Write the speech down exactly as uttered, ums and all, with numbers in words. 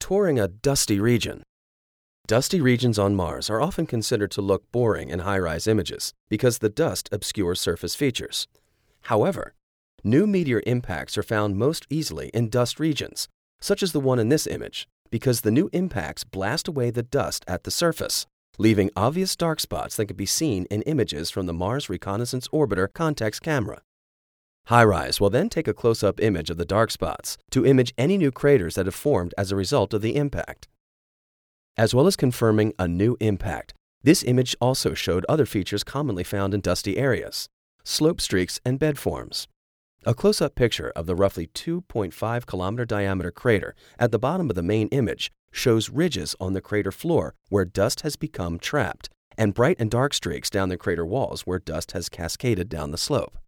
Touring a dusty region. Dusty regions on Mars are often considered to look boring in high-rise images because the dust obscures surface features. However, new meteor impacts are found most easily in dust regions, such as the one in this image, because the new impacts blast away the dust at the surface, leaving obvious dark spots that can be seen in images from the Mars Reconnaissance Orbiter Context camera. HiRISE will then take a close-up image of the dark spots to image any new craters that have formed as a result of the impact. As well as confirming a new impact, this image also showed other features commonly found in dusty areas: slope streaks and bed forms. A close-up picture of the roughly two point five kilometer diameter crater at the bottom of the main image shows ridges on the crater floor where dust has become trapped, and bright and dark streaks down the crater walls where dust has cascaded down the slope.